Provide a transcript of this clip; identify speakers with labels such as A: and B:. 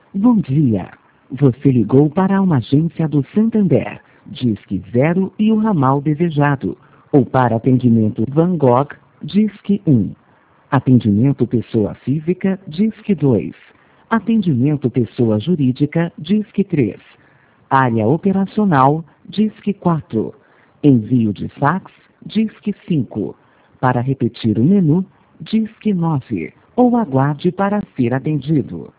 A: Bom dia. Você ligou para uma agência do Santander, Disque 0 e o ramal desejado. Ou para atendimento Van Gogh, Disque 1. Atendimento pessoa física, Disque 2. Atendimento pessoa jurídica, Disque 3. Área operacional, Disque 4. Envio de fax, Disque 5. Para repetir o menu, Disque 9. Ou aguarde para ser atendido.